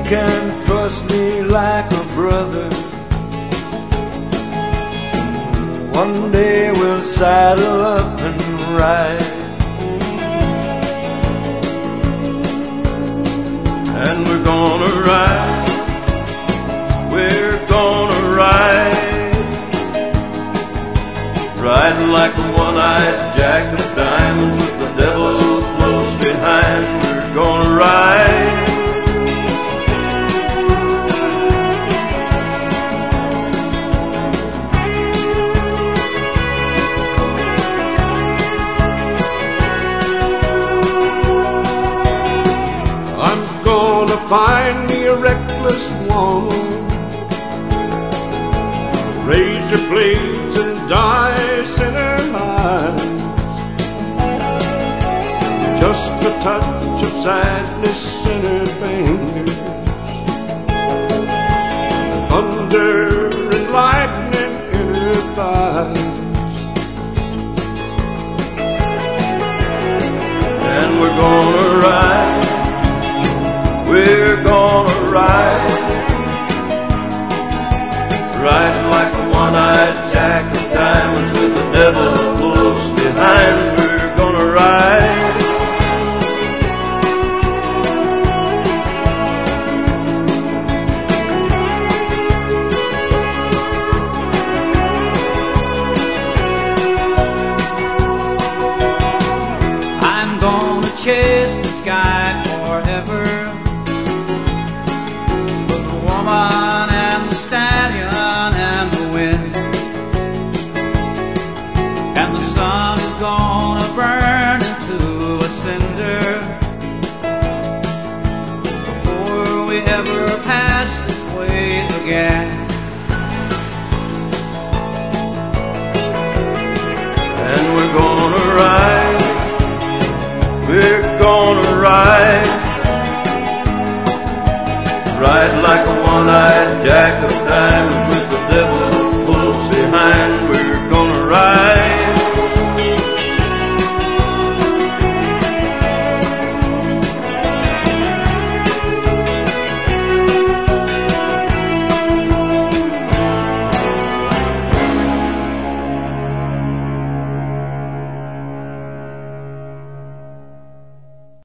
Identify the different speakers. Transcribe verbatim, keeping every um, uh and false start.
Speaker 1: can trust me like a brother. One day we'll saddle up and ride, and we're gonna ride, we're gonna ride, riding like a one-eyed jack of diamonds with the devil close behind. We're gonna ride. Find me a reckless woman, razor blades and dice in her eyes, just a touch of sadness in her fingers, thunder and lightning in her thighs. And we're gonna ride, we're gonna ride, riding like a one-eyed jack of diamonds with the devil close behind. We're gonna ride.
Speaker 2: I'm gonna chase the sky forever, and the stallion and the wind, and the sun is gonna burn into a cinder before we ever pass this way again.
Speaker 1: And we're gonna ride, we're gonna ride, ride like a one-eyed jack of diamonds.